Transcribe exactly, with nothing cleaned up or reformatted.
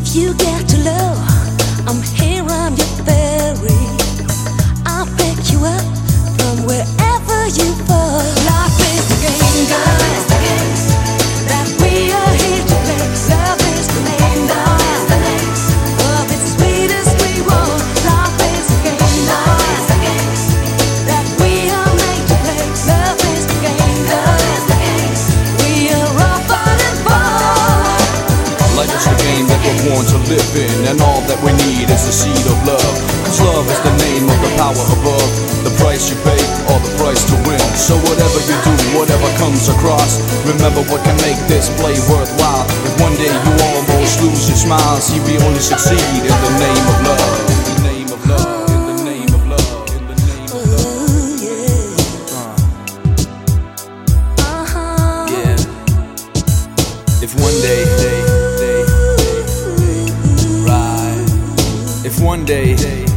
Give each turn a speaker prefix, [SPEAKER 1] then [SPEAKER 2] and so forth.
[SPEAKER 1] you get too low, I'm here, I'm your ferry. I'll pick you up from wherever you fall. Life is the game, guys, that we are here to play. Love is the name, love, love is the sweetest we want. Life is the game, guys, that we are made to play. Love is the game, love, we are all fun and fun.
[SPEAKER 2] Life is the game that we're born to live in, and all that we need is the seed of love. Cause love is the name of the power above, the price you pay or the price to win. So whatever you do, whatever comes across, remember what can make this play worthwhile. If one day you almost lose your smile, see we only succeed in the name of love. In the name of love, in the name of love, in the name of love.
[SPEAKER 1] Ooh, yeah.
[SPEAKER 2] Uh.
[SPEAKER 1] Uh-huh.
[SPEAKER 2] Yeah. If one day, day, day, day, day, right. If one day